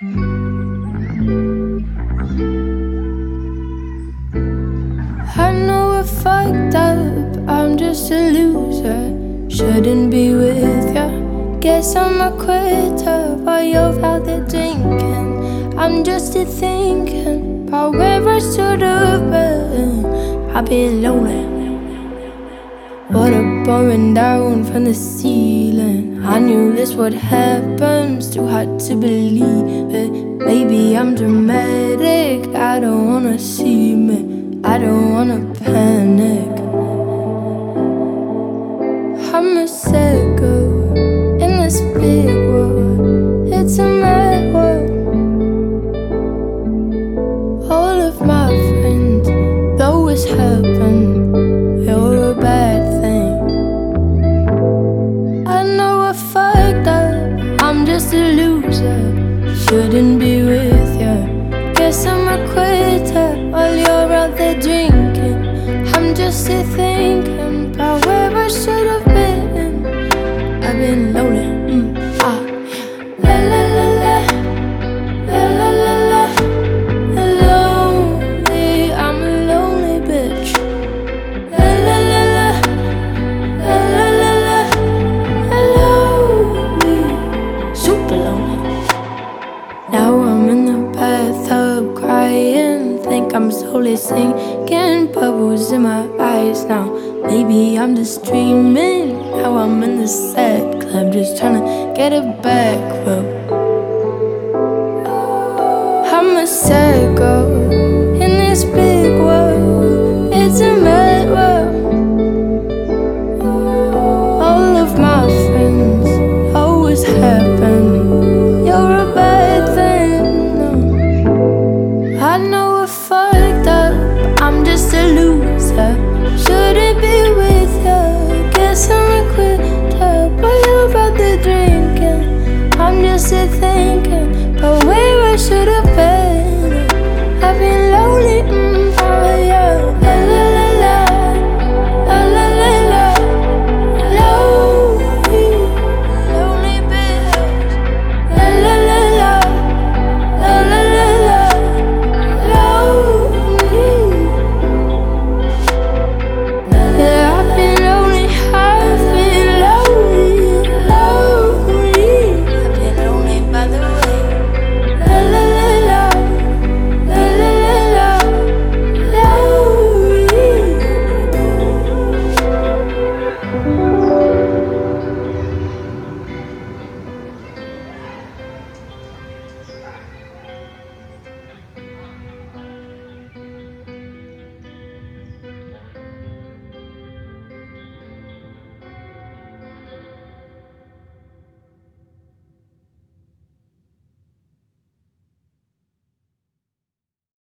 I know we're fucked up, I'm just a loser. Shouldn't be with ya. Guess I'm a quitter while you're out there drinking. I'm just a thinking about where I should have been. I've been lonely. Water pouring down from the ceiling. I knew this would happen, it's too hard to believe it. Maybe I'm dramatic, I don't wanna see me, I don't wanna panic. I'm a sad girl in this big world. It's a mad world. All of my friends, though it's happened, you're a bad thing. I know I fucked up, I'm just a loser. Shouldn't be with ya. Guess I'm a quitter while you're out there drinking. I'm just here thinking about where I should have been. I've been lonely. La la la la, la la la la. Lonely, I'm a lonely bitch. La la la la, la la la la. Lonely, super lonely. Now I'm in the bathtub crying. Think I'm slowly sinking, bubbles in my eyes now. Maybe I'm just dreaming. Now I'm in the sad club, just trying to get a back rub. I'm a sad girl in this big world. It's a mess.